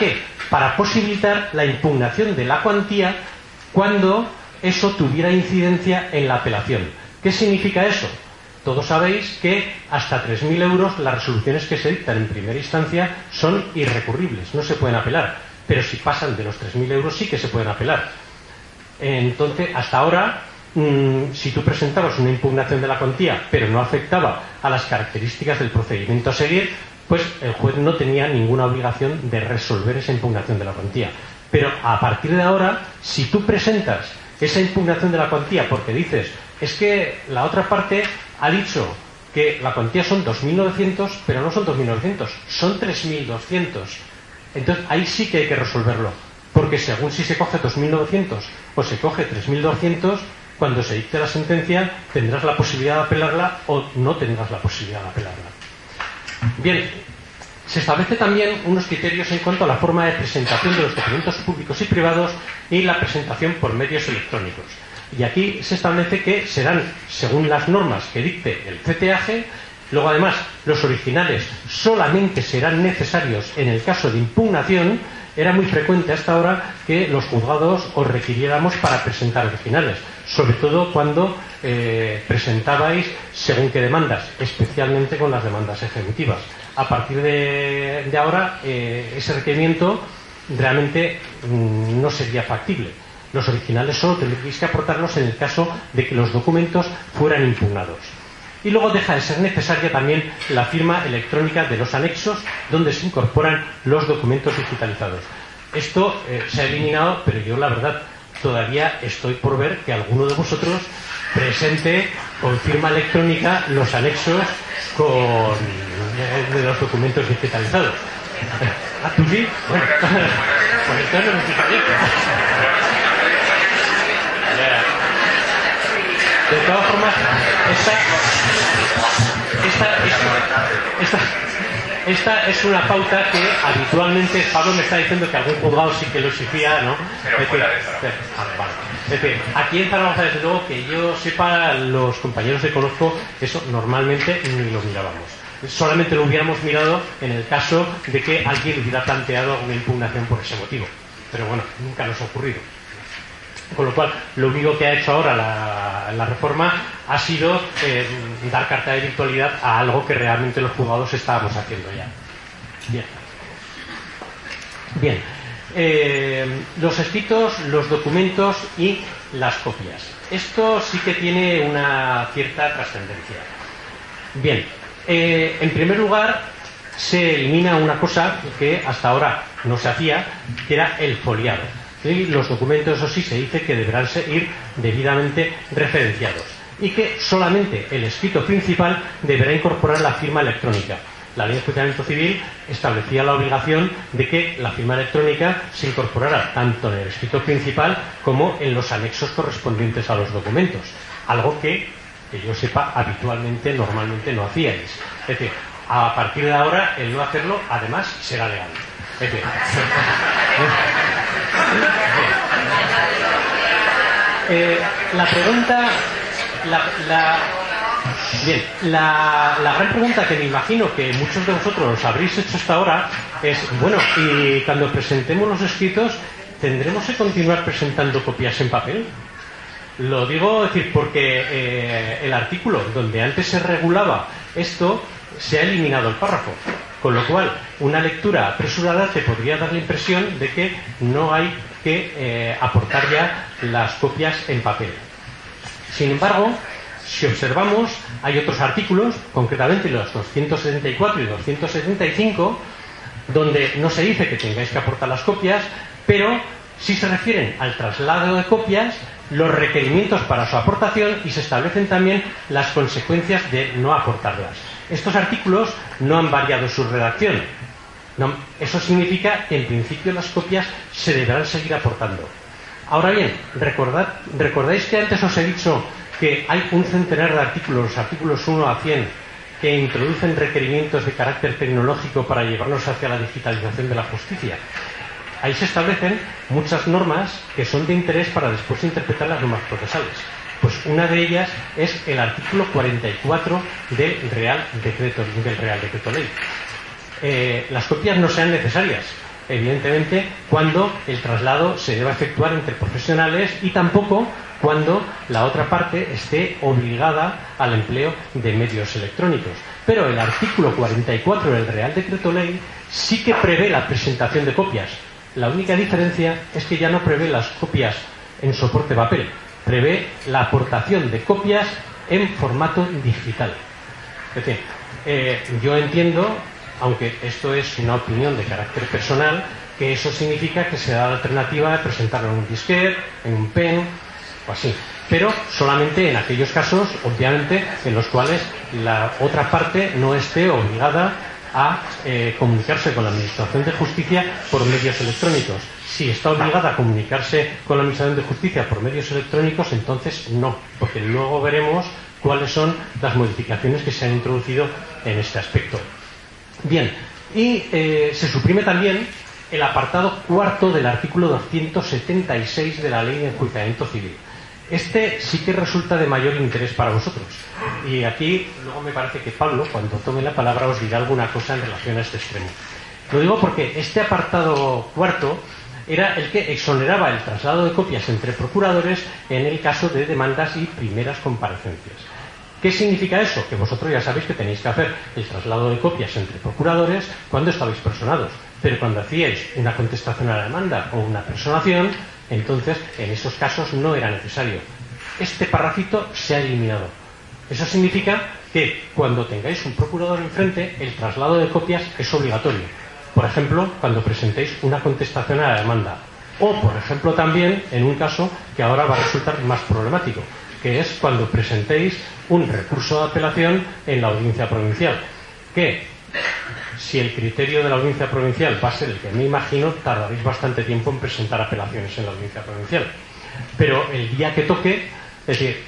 para posibilitar la impugnación de la cuantía cuando eso tuviera incidencia en la apelación. ¿Qué significa eso? Todos sabéis que hasta 3.000 euros las resoluciones que se dictan en primera instancia son irrecurribles, no se pueden apelar, pero si pasan de los 3.000 euros sí que se pueden apelar. Entonces, hasta ahora, si tú presentabas una impugnación de la cuantía pero no afectaba a las características del procedimiento a seguir, pues el juez no tenía ninguna obligación de resolver esa impugnación de la cuantía. Pero a partir de ahora, si tú presentas esa impugnación de la cuantía porque dices, es que la otra parte ha dicho que la cuantía son 2.900, pero no son 2.900, son 3.200. Entonces ahí sí que hay que resolverlo, porque según si se coge 2.900 o se coge 3.200, cuando se dicte la sentencia tendrás la posibilidad de apelarla o no tendrás la posibilidad de apelarla. Bien, se establece también unos criterios en cuanto a la forma de presentación de los documentos públicos y privados y la presentación por medios electrónicos. Y aquí se establece que serán, según las normas que dicte el CTAG, luego además los originales solamente serán necesarios en el caso de impugnación. Era muy frecuente hasta ahora que los juzgados os requiriéramos para presentar originales, sobre todo cuando presentabais según qué demandas, especialmente con las demandas ejecutivas. A partir de ahora, ese requerimiento realmente no sería factible. Los originales solo tendríais que aportarlos en el caso de que los documentos fueran impugnados. Y luego deja de ser necesaria también la firma electrónica de los anexos donde se incorporan los documentos digitalizados. Esto se ha eliminado, pero yo la verdad todavía estoy por ver que alguno de vosotros presente con firma electrónica los anexos de los documentos digitalizados. ¿Ah, tú sí? Bueno, pues entonces no me fijaría. De todas formas, esta es una pauta que habitualmente Pablo me está diciendo que algún juzgado sí que lo exigía, ¿no? Es decir, aquí en Zaragoza, desde luego, que yo sepa, los compañeros que conozco, eso normalmente ni lo mirábamos. Solamente lo hubiéramos mirado en el caso de que alguien hubiera planteado alguna impugnación por ese motivo. Pero bueno, nunca nos ha ocurrido. Con lo cual, lo único que ha hecho ahora la reforma ha sido dar carta de virtualidad a algo que realmente los juzgados estábamos haciendo ya. Bien. Los escritos, los documentos y las copias. Esto sí que tiene una cierta trascendencia. Bien. En primer lugar, se elimina una cosa que hasta ahora no se hacía, que era el foliado. Y los documentos, eso sí, se dice que deberán ir debidamente referenciados y que solamente el escrito principal deberá incorporar la firma electrónica. La Ley de Enjuiciamiento Civil establecía la obligación de que la firma electrónica se incorporara tanto en el escrito principal como en los anexos correspondientes a los documentos, algo que yo sepa habitualmente, normalmente no hacíais. Es decir, a partir de ahora el no hacerlo además será legal. Es decir, la pregunta, la gran pregunta que me imagino que muchos de vosotros os habréis hecho hasta ahora es, bueno, y cuando presentemos los escritos, ¿tendremos que continuar presentando copias en papel? Lo digo, es decir, porque el artículo donde antes se regulaba esto, se ha eliminado el párrafo. Con lo cual, una lectura apresurada te podría dar la impresión de que no hay que aportar ya las copias en papel. Sin embargo, si observamos, hay otros artículos, concretamente los 274 y 275, donde no se dice que tengáis que aportar las copias, pero sí se refieren al traslado de copias, los requerimientos para su aportación y se establecen también las consecuencias de no aportarlas. Estos artículos no han variado su redacción. No, eso significa que en principio las copias se deberán seguir aportando. Ahora bien, ¿recordáis que antes os he dicho que hay un centenar de artículos, los artículos 1 a 100, que introducen requerimientos de carácter tecnológico para llevarnos hacia la digitalización de la justicia? Ahí se establecen muchas normas que son de interés para después interpretar las normas procesales. Pues una de ellas es el artículo 44 del Real Decreto Ley. Las copias no sean necesarias, evidentemente, cuando el traslado se deba efectuar entre profesionales y tampoco cuando la otra parte esté obligada al empleo de medios electrónicos. Pero el artículo 44 del Real Decreto Ley sí que prevé la presentación de copias. La única diferencia es que ya no prevé las copias en soporte papel, prevé la aportación de copias en formato digital. Es decir, yo entiendo, aunque esto es una opinión de carácter personal, que eso significa que se da la alternativa de presentarlo en un disquete, en un pen o así, pero solamente en aquellos casos, obviamente, en los cuales la otra parte no esté obligada a comunicarse con la Administración de Justicia por medios electrónicos. Si está obligada a comunicarse con la Administración de Justicia por medios electrónicos, entonces no, porque luego veremos cuáles son las modificaciones que se han introducido en este aspecto. Bien, y se suprime también el apartado cuarto del artículo 276 de la Ley de Enjuiciamiento Civil. Este sí que resulta de mayor interés para vosotros. Y aquí luego me parece que Pablo, cuando tome la palabra, os dirá alguna cosa en relación a este extremo. Lo digo porque este apartado cuarto era el que exoneraba el traslado de copias entre procuradores en el caso de demandas y primeras comparecencias. ¿Qué significa eso? Que vosotros ya sabéis que tenéis que hacer el traslado de copias entre procuradores cuando estabais personados. Pero cuando hacíais una contestación a la demanda o una personación, entonces en esos casos no era necesario. Este parrafito se ha eliminado. Eso significa que cuando tengáis un procurador enfrente, el traslado de copias es obligatorio. Por ejemplo, cuando presentéis una contestación a la demanda. O, por ejemplo, también en un caso que ahora va a resultar más problemático, que es cuando presentéis un recurso de apelación en la audiencia provincial. Que, si el criterio de la audiencia provincial va a ser el que me imagino, tardaréis bastante tiempo en presentar apelaciones en la audiencia provincial. Pero el día que toque, es decir,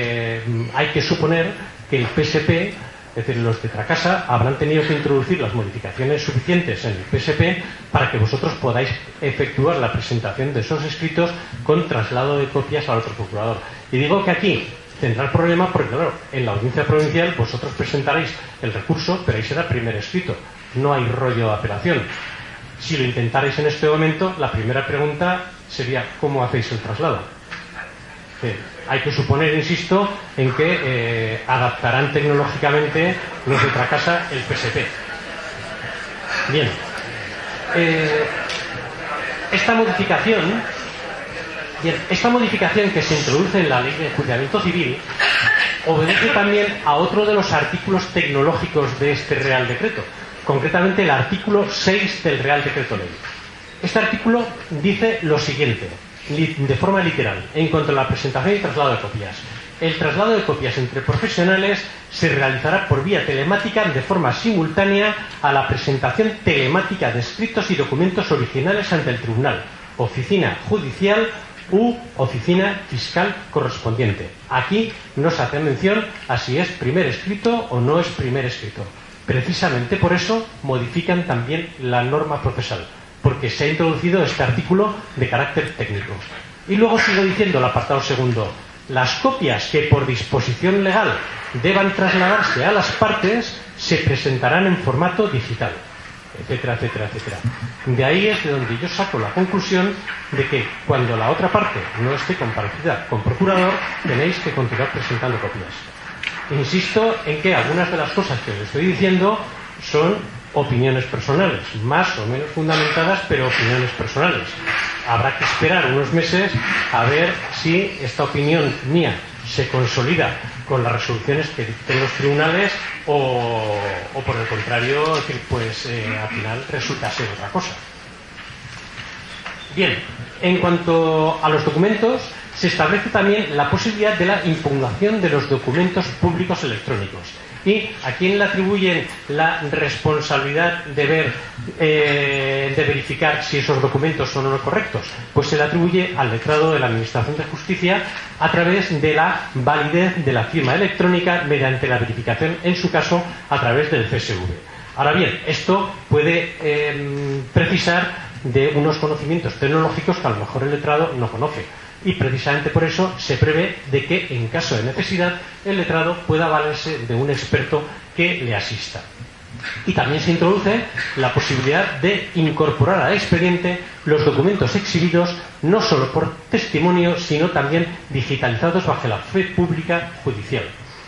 hay que suponer que el PSP, es decir, los de Tracasa, habrán tenido que introducir las modificaciones suficientes en el PSP para que vosotros podáis efectuar la presentación de esos escritos con traslado de copias al otro procurador. Y digo que aquí tendrá el problema porque, claro, en la audiencia provincial vosotros presentaréis el recurso, pero ahí será el primer escrito. No hay rollo de apelación. Si lo intentarais en este momento, la primera pregunta sería ¿cómo hacéis el traslado? Hay que suponer, insisto, en que adaptarán tecnológicamente los de Tracasa el PSP. Bien. Esta modificación que se introduce en la Ley de Enjuiciamiento Civil obedece también a otro de los artículos tecnológicos de este Real Decreto, concretamente el artículo 6 del Real Decreto Ley. Este artículo dice lo siguiente, de forma literal, en cuanto a la presentación y traslado de copias. El traslado de copias entre profesionales se realizará por vía telemática de forma simultánea a la presentación telemática de escritos y documentos originales ante el tribunal, oficina judicial u oficina fiscal correspondiente. Aquí no se hace mención a si es primer escrito o no es primer escrito. Precisamente por eso modifican también la norma procesal, porque se ha introducido este artículo de carácter técnico. Y luego sigo diciendo el apartado segundo. Las copias que por disposición legal deban trasladarse a las partes se presentarán en formato digital, etcétera, etcétera, etcétera. De ahí es de donde yo saco la conclusión de que cuando la otra parte no esté comparecida con procurador, tenéis que continuar presentando copias. Insisto en que algunas de las cosas que os estoy diciendo son opiniones personales, más o menos fundamentadas, pero opiniones personales. Habrá que esperar unos meses a ver si esta opinión mía se consolida con las resoluciones que dicten los tribunales o por el contrario, pues al final resulta ser otra cosa. Bien, en cuanto a los documentos, se establece también la posibilidad de la impugnación de los documentos públicos electrónicos. ¿Y a quién le atribuyen la responsabilidad de verificar si esos documentos son o no correctos? Pues se le atribuye al letrado de la Administración de Justicia a través de la validez de la firma electrónica mediante la verificación, en su caso, a través del CSV. Ahora bien, esto puede precisar de unos conocimientos tecnológicos que a lo mejor el letrado no conoce. Y precisamente por eso se prevé de que, en caso de necesidad, el letrado pueda valerse de un experto que le asista. Y también se introduce la posibilidad de incorporar al expediente los documentos exhibidos no solo por testimonio, sino también digitalizados bajo la fe pública judicial.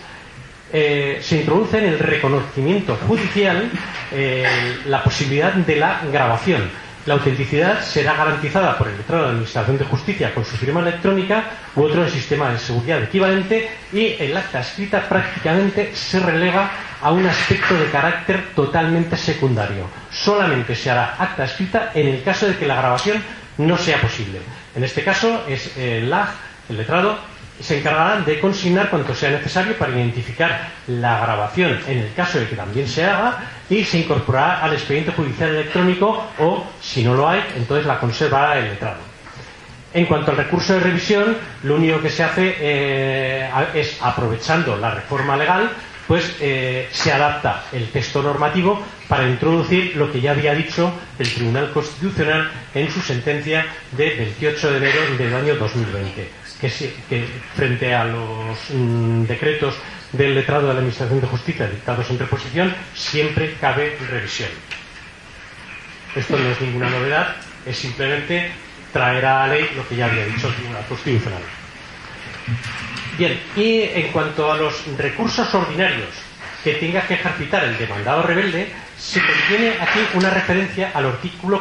Se introduce en el reconocimiento judicial la posibilidad de la grabación. La autenticidad será garantizada por el letrado de la Administración de Justicia con su firma electrónica u otro en sistema de seguridad equivalente, y el acta escrita prácticamente se relega a un aspecto de carácter totalmente secundario. Solamente se hará acta escrita en el caso de que la grabación no sea posible. En este caso es el LAG, el letrado, se encargarán de consignar cuanto sea necesario para identificar la grabación en el caso de que también se haga, y se incorporará al expediente judicial electrónico, o si no lo hay, entonces la conservará el letrado. En cuanto al recurso de revisión, lo único que se hace es, aprovechando la reforma legal, pues se adapta el texto normativo para introducir lo que ya había dicho el Tribunal Constitucional en su sentencia de 28 de enero del año 2020, que frente a los decretos del letrado de la Administración de Justicia dictados en reposición siempre cabe revisión. Esto no es ninguna novedad, es simplemente traer a la ley lo que ya había dicho el Tribunal Constitucional. Bien, y en cuanto a los recursos ordinarios que tenga que ejercitar el demandado rebelde, se contiene aquí una referencia al artículo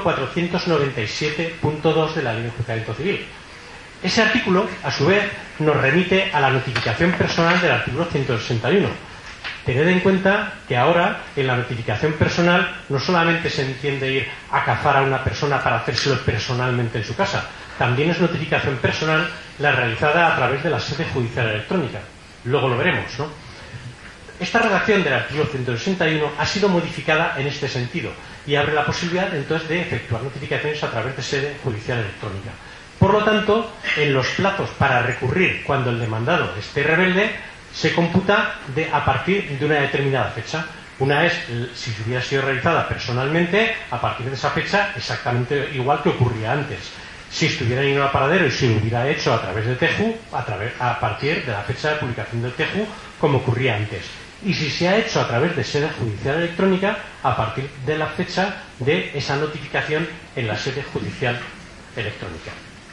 497.2 de la Ley de Enjuiciamiento Civil. Ese artículo, a su vez, nos remite a la notificación personal del artículo 161. Tened en cuenta que ahora, en la notificación personal, no solamente se entiende ir a cazar a una persona para hacérselo personalmente en su casa, también es notificación personal la realizada a través de la sede judicial electrónica. Luego lo veremos, ¿no? Esta redacción del artículo 161 ha sido modificada en este sentido y abre la posibilidad entonces de efectuar notificaciones a través de sede judicial electrónica. Por lo tanto, en los plazos para recurrir cuando el demandado esté rebelde, se computa a partir de una determinada fecha. Una es, si hubiera sido realizada personalmente, a partir de esa fecha, exactamente igual que ocurría antes. Si estuviera en un aparadero y se lo hubiera hecho a través de TEJU, a partir de la fecha de publicación del TEJU, como ocurría antes. Y si se ha hecho a través de sede judicial electrónica, a partir de la fecha de esa notificación en la sede judicial electrónica.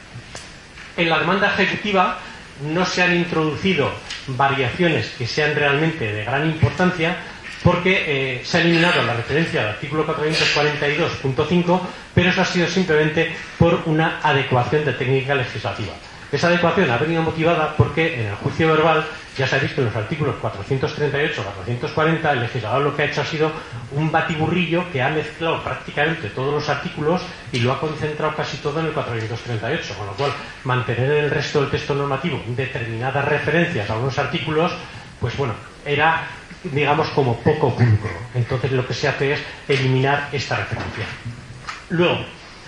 En la demanda ejecutiva no se han introducido variaciones que sean realmente de gran importancia, porque se ha eliminado la referencia al artículo 442.5, pero eso ha sido simplemente por una adecuación de técnica legislativa. Esa adecuación ha venido motivada porque en el juicio verbal, ya sabéis que en los artículos 438 y 440 el legislador lo que ha hecho ha sido un batiburrillo que ha mezclado prácticamente todos los artículos y lo ha concentrado casi todo en el 438, con lo cual mantener en el resto del texto normativo determinadas referencias a unos artículos, pues bueno, era, digamos, como poco pulcro. Entonces lo que se hace es eliminar esta referencia. Luego,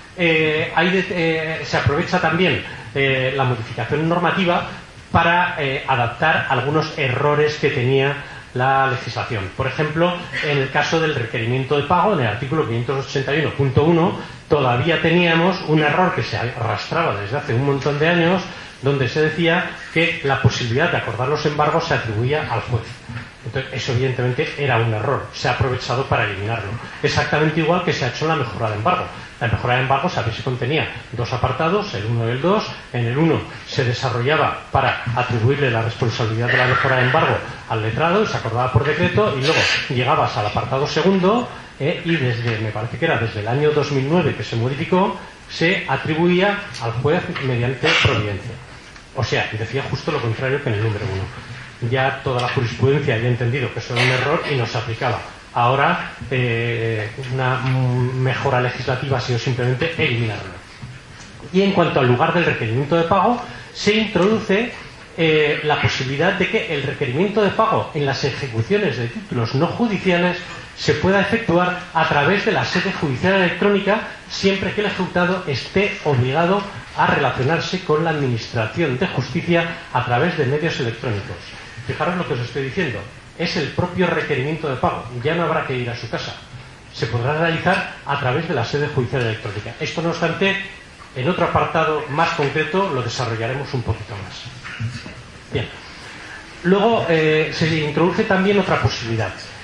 se aprovecha también la modificación normativa para adaptar algunos errores que tenía la legislación. Por ejemplo, en el caso del requerimiento de pago, en el artículo 581.1, todavía teníamos un error que se arrastraba desde hace un montón de años, donde se decía que la posibilidad de acordar los embargos se atribuía al juez. Entonces, eso evidentemente era un error. Se ha aprovechado para eliminarlo. Exactamente igual que se ha hecho en la mejora de embargo. La mejora de embargo, sabéis que contenía dos apartados, el 1 y el 2. En el 1 se desarrollaba para atribuirle la responsabilidad de la mejora de embargo al letrado y se acordaba por decreto, y luego llegabas al apartado segundo y me parece que era desde el año 2009 que se modificó, se atribuía al juez mediante providencia. O sea, decía justo lo contrario que en el número 1. Ya toda la jurisprudencia había entendido que eso era un error y no se aplicaba. Ahora, una mejora legislativa ha sido simplemente eliminarlo. Y en cuanto al lugar del requerimiento de pago, se introduce la posibilidad de que el requerimiento de pago en las ejecuciones de títulos no judiciales se pueda efectuar a través de la sede judicial electrónica, siempre que el ejecutado esté obligado a relacionarse con la Administración de Justicia a través de medios electrónicos. Fijaros lo que os estoy diciendo. Es el propio requerimiento de pago. Ya no habrá que ir a su casa. Se podrá realizar a través de la sede judicial electrónica. Esto, no obstante, en otro apartado más concreto lo desarrollaremos un poquito más. Bien. Luego se introduce también otra posibilidad.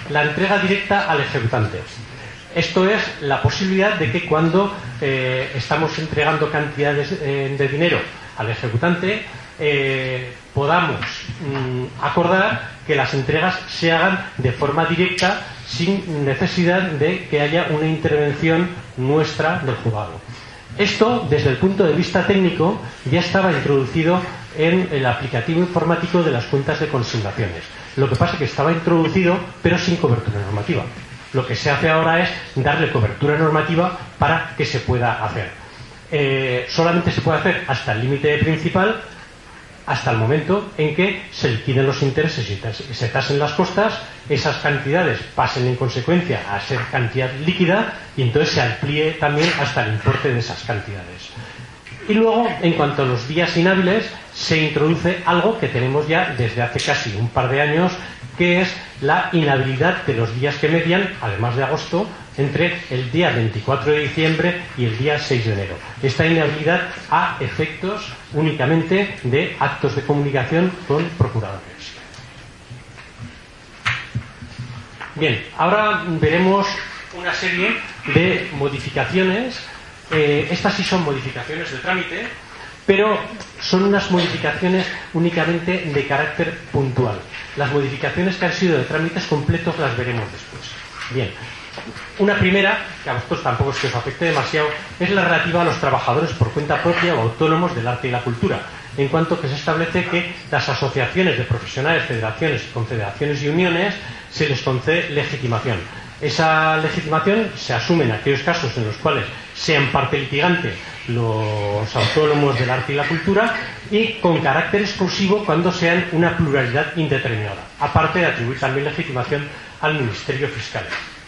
la entrega directa al ejecutante. Esto es la posibilidad de que cuando estamos entregando cantidades de dinero al ejecutante, podamos acordar que las entregas se hagan de forma directa sin necesidad de que haya una intervención nuestra del juzgado. Esto, desde el punto de vista técnico, ya estaba introducido en el aplicativo informático de las cuentas de consignaciones. Lo que pasa es que estaba introducido, pero sin cobertura normativa. Lo que se hace ahora es darle cobertura normativa para que se pueda hacer. Solamente se puede hacer hasta el límite principal, hasta el momento en que se liquiden los intereses y se tasen las costas, esas cantidades pasen en consecuencia a ser cantidad líquida y entonces se amplíe también hasta el importe de esas cantidades. Y luego, en cuanto a los días inhábiles, se introduce algo que tenemos ya desde hace casi un par de años, que es la inhabilidad de los días que median, además de agosto, entre el día 24 de diciembre y el día 6 de enero. Esta inhabilidad a efectos únicamente de actos de comunicación con procuradores. Bien, ahora veremos una serie de modificaciones. Estas sí son modificaciones de trámite, pero son unas modificaciones únicamente de carácter puntual. Las modificaciones que han sido de trámites completos las veremos después. Bien, una primera, que a vosotros tampoco es que os afecte demasiado, es la relativa a los trabajadores por cuenta propia o autónomos del arte y la cultura, en cuanto que se establece que las asociaciones de profesionales, federaciones, confederaciones y uniones se les concede legitimación. Esa legitimación se asume en aquellos casos en los cuales sean parte litigante los autónomos del arte y la cultura y con carácter exclusivo cuando sean una pluralidad indeterminada, aparte de atribuir también legitimación al Ministerio Fiscal.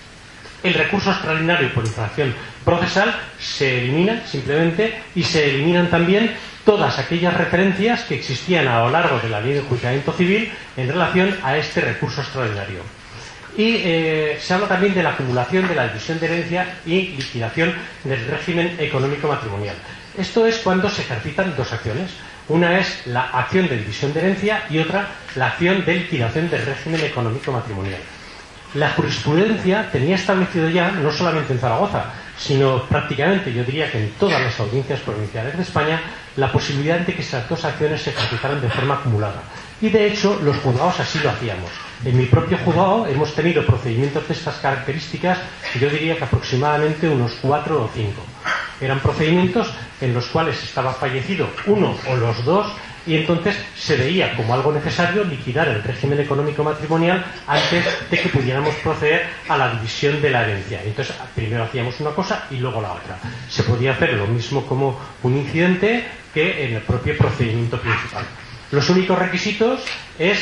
El recurso extraordinario por infracción procesal se elimina simplemente y se eliminan también todas aquellas referencias que existían a lo largo de la Ley de Enjuiciamiento Civil en relación a este recurso extraordinario. Y se habla también de la acumulación de la división de herencia y liquidación del régimen económico matrimonial. Esto es cuando se ejercitan dos acciones. Una es la acción de división de herencia y otra la acción de liquidación del régimen económico matrimonial. La jurisprudencia tenía establecido ya, no solamente en Zaragoza, sino prácticamente, yo diría que en todas las audiencias provinciales de España, la posibilidad de que esas dos acciones se ejercitaran de forma acumulada. Y de hecho, los juzgados así lo hacíamos. En mi propio juzgado hemos tenido procedimientos de estas características, yo diría que aproximadamente unos 4 o 5. Eran procedimientos en los cuales estaba fallecido uno o los dos y entonces se veía como algo necesario liquidar el régimen económico matrimonial antes de que pudiéramos proceder a la división de la herencia. Entonces primero hacíamos una cosa y luego la otra. Se podía hacer lo mismo como un incidente que en el propio procedimiento principal. Los únicos requisitos es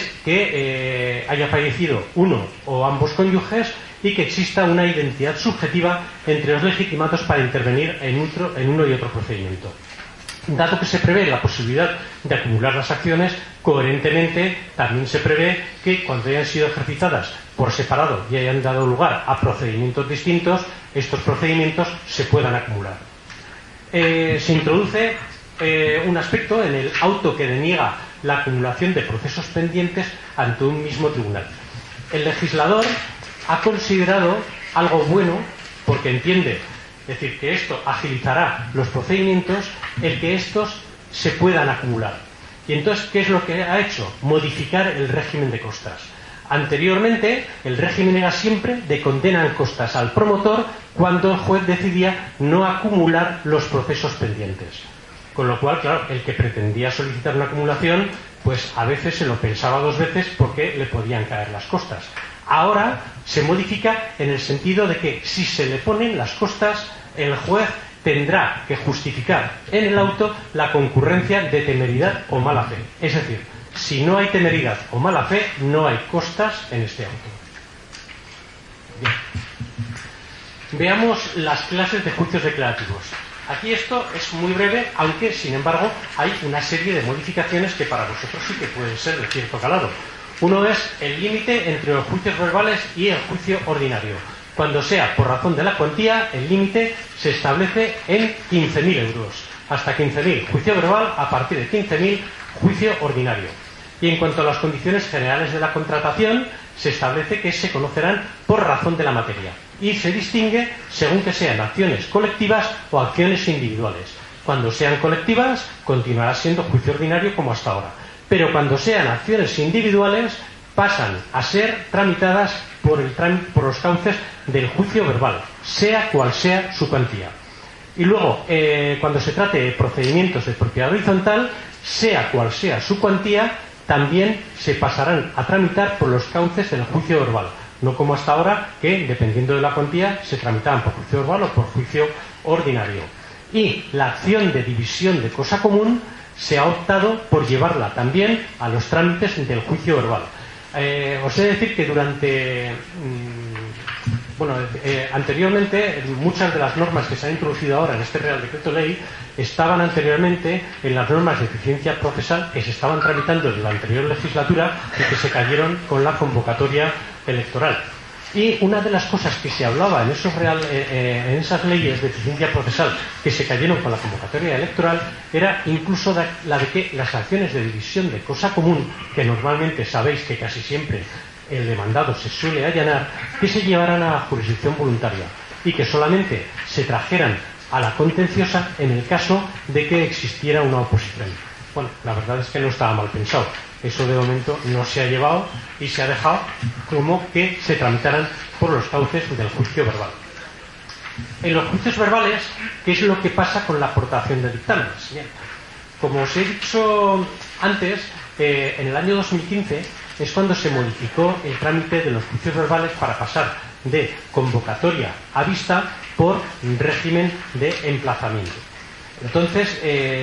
que haya fallecido uno o ambos cónyuges y que exista una identidad subjetiva entre los legitimados para intervenir en uno y otro procedimiento. Dado que se prevé la posibilidad de acumular las acciones, coherentemente también se prevé que cuando hayan sido ejercitadas por separado y hayan dado lugar a procedimientos distintos, estos procedimientos se puedan acumular. Se introduce un aspecto en el auto que deniega la acumulación de procesos pendientes ante un mismo tribunal. El legislador ha considerado algo bueno porque entiende, es decir, que esto agilizará los procedimientos, el que estos se puedan acumular. Y entonces, ¿qué es lo que ha hecho? Modificar el régimen de costas. Anteriormente, el régimen era siempre de condena en costas al promotor cuando el juez decidía no acumular los procesos pendientes. Con lo cual, claro, el que pretendía solicitar una acumulación, pues a veces se lo pensaba dos veces porque le podían caer las costas. Ahora se modifica en el sentido de que si se le ponen las costas, el juez tendrá que justificar en el auto la concurrencia de temeridad o mala fe. Es decir, si no hay temeridad o mala fe, no hay costas en este auto. Bien. Veamos las clases de juicios declarativos. Aquí esto es muy breve, aunque sin embargo hay una serie de modificaciones que para vosotros sí que pueden ser de cierto calado. Uno es el límite entre los juicios verbales y el juicio ordinario. Cuando sea por razón de la cuantía, el límite se establece en 15.000 euros. Hasta 15.000 juicio verbal, a partir de 15.000 juicio ordinario. Y en cuanto a las condiciones generales de la contratación, se establece que se conocerán por razón de la materia y se distingue según que sean acciones colectivas o acciones individuales. Cuando sean colectivas, continuará siendo juicio ordinario como hasta ahora, pero cuando sean acciones individuales, pasan a ser tramitadas por los cauces del juicio verbal, sea cual sea su cuantía. Y luego, cuando se trate de procedimientos de propiedad horizontal, sea cual sea su cuantía, también se pasarán a tramitar por los cauces del juicio verbal, no como hasta ahora, que dependiendo de la cuantía se tramitaban por juicio verbal o por juicio ordinario. Y la acción de división de cosa común se ha optado por llevarla también a los trámites del juicio verbal. Os he de decir que anteriormente muchas de las normas que se han introducido ahora en este Real Decreto Ley estaban anteriormente en las normas de eficiencia procesal que se estaban tramitando en la anterior legislatura y que se cayeron con la convocatoria electoral. Y una de las cosas que se hablaba en esas leyes de eficiencia procesal que se cayeron con la convocatoria electoral era incluso la de que las acciones de división de cosa común, que normalmente sabéis que casi siempre el demandado se suele allanar, que se llevaran a la jurisdicción voluntaria y que solamente se trajeran a la contenciosa en el caso de que existiera una oposición. Bueno, la verdad es que no estaba mal pensado. Eso de momento no se ha llevado y se ha dejado como que se tramitaran por los cauces del juicio verbal. En los juicios verbales, ¿qué es lo que pasa con la aportación de dictámenes? Bien, como os he dicho antes, en el año 2015 es cuando se modificó el trámite de los juicios verbales para pasar de convocatoria a vista por régimen de emplazamiento. Entonces,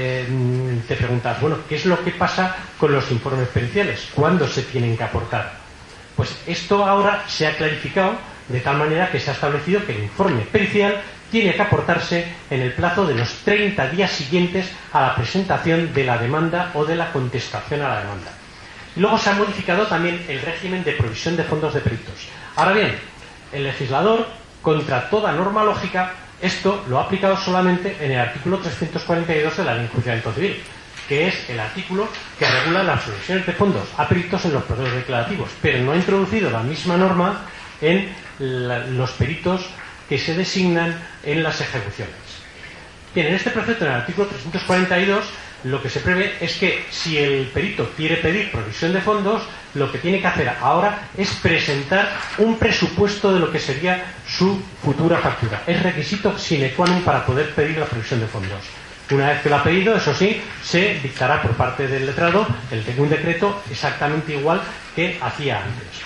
te preguntas, bueno, ¿qué es lo que pasa con los informes periciales? ¿Cuándo se tienen que aportar? Pues esto ahora se ha clarificado de tal manera que se ha establecido que el informe pericial tiene que aportarse en el plazo de los 30 días siguientes a la presentación de la demanda o de la contestación a la demanda. Y luego se ha modificado también el régimen de provisión de fondos de peritos. Ahora bien, el legislador, contra toda norma lógica, esto lo ha aplicado solamente en el artículo 342 de la Ley de Enjuiciamiento Civil, que es el artículo que regula las provisiones de fondos a peritos en los procesos declarativos, pero no ha introducido la misma norma en los peritos que se designan en las ejecuciones. Bien, en este precepto, en el artículo 342, lo que se prevé es que si el perito quiere pedir provisión de fondos, lo que tiene que hacer ahora es presentar un presupuesto de lo que sería su futura factura. Es requisito sine qua non para poder pedir la provisión de fondos. Una vez que lo ha pedido, eso sí, se dictará por parte del letrado un decreto exactamente igual que hacía antes.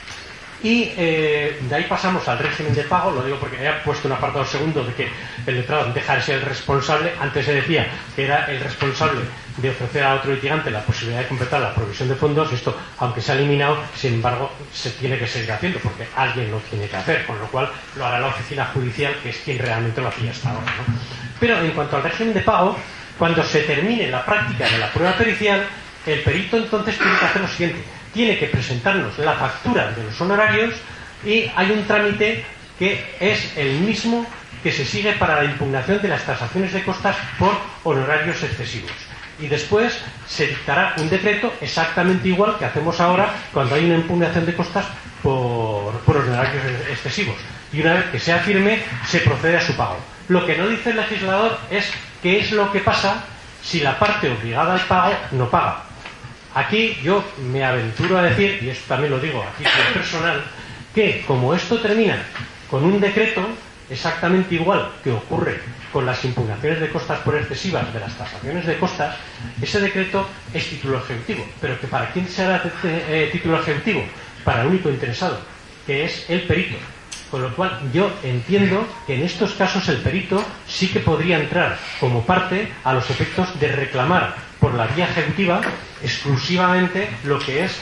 Y de ahí pasamos al régimen de pago. Lo digo porque he puesto un apartado segundo de que el letrado deja de ser el responsable. Antes se decía que era el responsable de ofrecer a otro litigante la posibilidad de completar la provisión de fondos. Esto, aunque se ha eliminado, sin embargo, se tiene que seguir haciendo porque alguien lo tiene que hacer, con lo cual lo hará la oficina judicial, que es quien realmente lo hacía hasta ahora, ¿no? Pero en cuanto al régimen de pago, cuando se termine la práctica de la prueba pericial, el perito entonces tiene que hacer lo siguiente: tiene que presentarnos la factura de los honorarios y hay un trámite que es el mismo que se sigue para la impugnación de las tasaciones de costas por honorarios excesivos. Y después se dictará un decreto exactamente igual que hacemos ahora cuando hay una impugnación de costas por honorarios excesivos. Y una vez que sea firme, se procede a su pago. Lo que no dice el legislador es qué es lo que pasa si la parte obligada al pago no paga. Aquí yo me aventuro a decir, y esto también lo digo aquí como personal, que como esto termina con un decreto exactamente igual que ocurre con las impugnaciones de costas por excesivas de las tasaciones de costas, ese decreto es título ejecutivo. ¿Pero que para quién será título ejecutivo? Para el único interesado, que es el perito. Con lo cual yo entiendo que en estos casos el perito sí que podría entrar como parte a los efectos de reclamar por la vía ejecutiva exclusivamente lo que es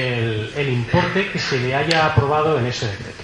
el importe que se le haya aprobado en ese decreto.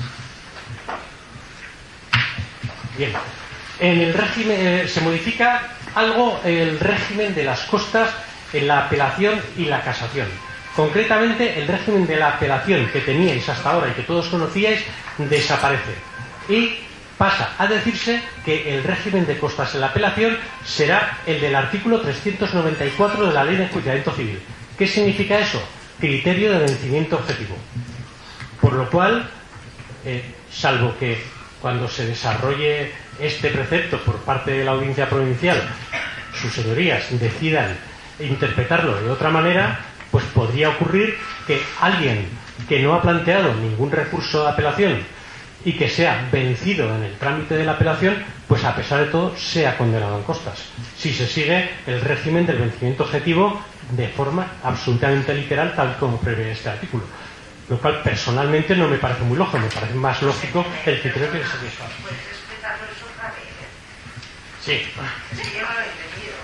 Bien, en el régimen se modifica algo el régimen de las costas en la apelación y la casación. Concretamente, el régimen de la apelación que teníais hasta ahora y que todos conocíais desaparece y pasa a decirse que el régimen de costas en la apelación será el del artículo 394 de la Ley de Enjuiciamiento Civil. ¿Qué significa eso? Criterio de vencimiento objetivo. Por lo cual, salvo que cuando se desarrolle este precepto por parte de la Audiencia Provincial, sus señorías decidan interpretarlo de otra manera, pues podría ocurrir que alguien que no ha planteado ningún recurso de apelación y que sea vencido en el trámite de la apelación, pues a pesar de todo sea condenado en costas, si se sigue el régimen del vencimiento objetivo de forma absolutamente literal, tal como prevé este artículo. Lo cual personalmente no me parece muy lógico, me parece más lógico el criterio que se satisface. ¿Puedes explicarlo eso otra vez? Sí. Yo no lo he entendido.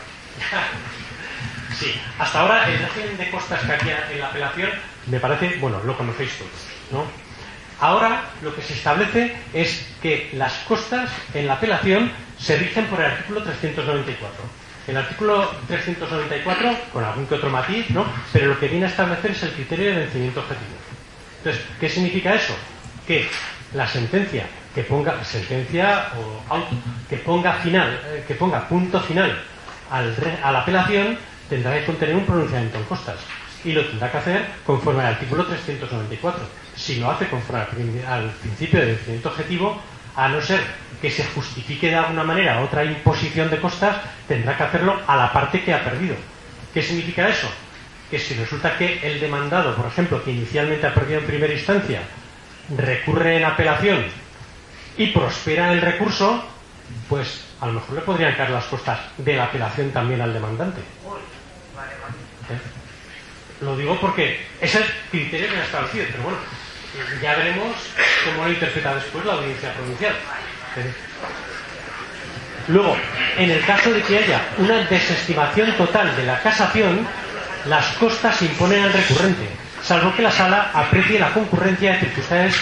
Sí. Hasta ahora el régimen de costas que había en la apelación me parece, bueno, lo conocéis todos, ¿no? Ahora lo que se establece es que las costas en la apelación se rigen por el artículo 394. El artículo 394, con algún que otro matiz, ¿no? Pero lo que viene a establecer es el criterio de vencimiento objetivo. Entonces, ¿qué significa eso? Que la sentencia que ponga que ponga punto final a la apelación tendrá que contener un pronunciamiento en costas, y lo tendrá que hacer conforme al artículo 394. Si lo hace conforme al principio de vencimiento objetivo, a no ser que se justifique de alguna manera otra imposición de costas, tendrá que hacerlo a la parte que ha perdido. ¿Qué significa eso? Que si resulta que el demandado, por ejemplo, que inicialmente ha perdido en primera instancia, recurre en apelación y prospera el recurso, pues a lo mejor le podrían caer las costas de la apelación también al demandante. Lo digo porque es el criterio que ha establecido, pero bueno, ya veremos cómo lo interpreta después la Audiencia Provincial. Luego, en el caso de que haya una desestimación total de la casación, las costas se imponen al recurrente, salvo que la sala aprecie la concurrencia de circunstancias